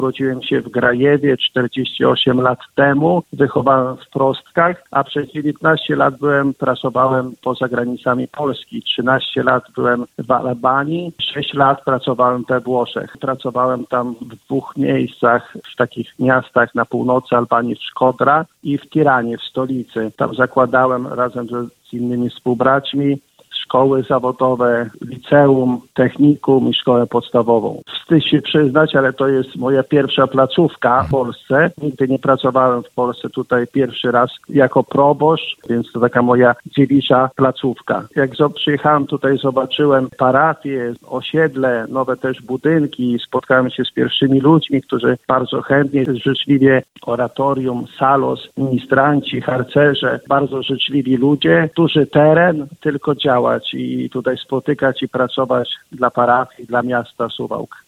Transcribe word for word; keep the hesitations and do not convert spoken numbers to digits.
Urodziłem się w Grajewie czterdzieści osiem lat temu, wychowałem w Prostkach, a przez dziewiętnaście lat byłem, pracowałem poza granicami Polski. trzynaście lat byłem w Albanii, sześć lat pracowałem we Włoszech. Pracowałem tam w dwóch miejscach, w takich miastach na północy Albanii, w Szkodra i w Tiranie, w stolicy. Tam zakładałem razem z innymi współbraćmi szkoły zawodowe, liceum, technikum i szkołę podstawową. Wstyd się przyznać, ale to jest moja pierwsza placówka w Polsce. Nigdy nie pracowałem w Polsce, tutaj pierwszy raz jako proboszcz, więc to taka moja dziewicza placówka. Jak przyjechałem tutaj, zobaczyłem parafię, osiedle, nowe też budynki, spotkałem się z pierwszymi ludźmi, którzy bardzo chętnie, życzliwie oratorium, salos, ministranci, harcerze, bardzo życzliwi ludzie, duży teren, tylko działać i tutaj spotykać i pracować dla parafii, dla miasta Suwałk.